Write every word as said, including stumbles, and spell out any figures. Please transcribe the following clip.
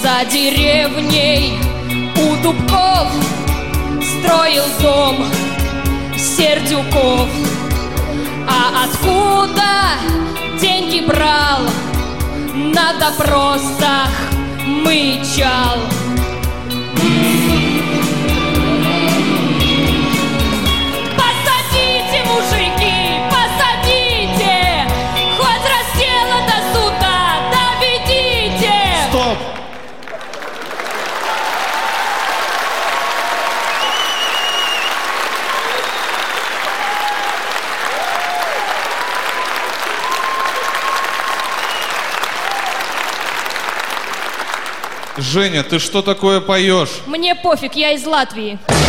За деревней у дубков строил дом Сердюков. А откуда деньги брал, на допросах мычал. Посадите, мужики, посадите, хоть раз дело до суда доведите. Стоп! Женя, ты что такое поешь? Мне пофиг, я из Латвии.